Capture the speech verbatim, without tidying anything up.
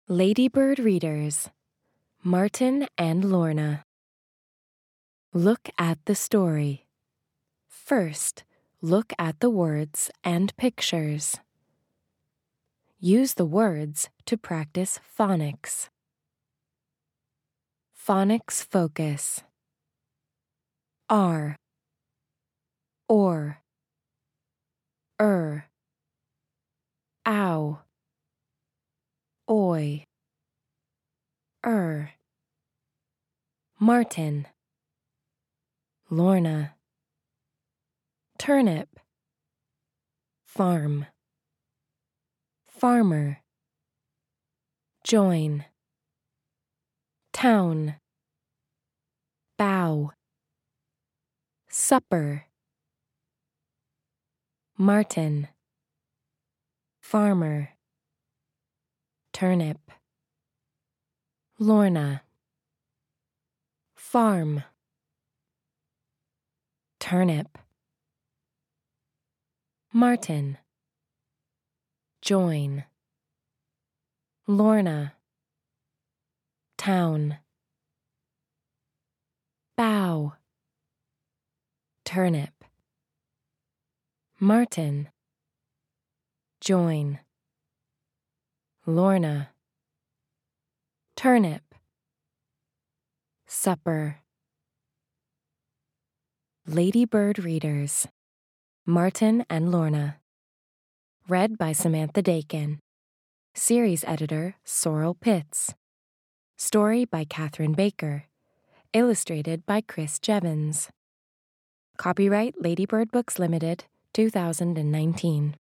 Ladybird Readers, Martin and Lorna. Look at the story. First, look at the words and pictures. Use the words to practice phonics. Phonics focus. R, or, er, ow, oi, er, Martin, Lorna, turnip, farm, farmer, join, town, bow, supper, Martin, farmer, turnip, Lorna, farm, turnip, Martin, join, Lorna, town, bow, turnip, Martin, join, Lorna, turnip, supper. Ladybird Readers, Martin and Lorna. Read by Samantha Dakin. Series editor Sorrel Pitts. Story by Catherine Baker. Illustrated by Chris Jevons. Copyright Ladybird Books Limited, two thousand nineteen.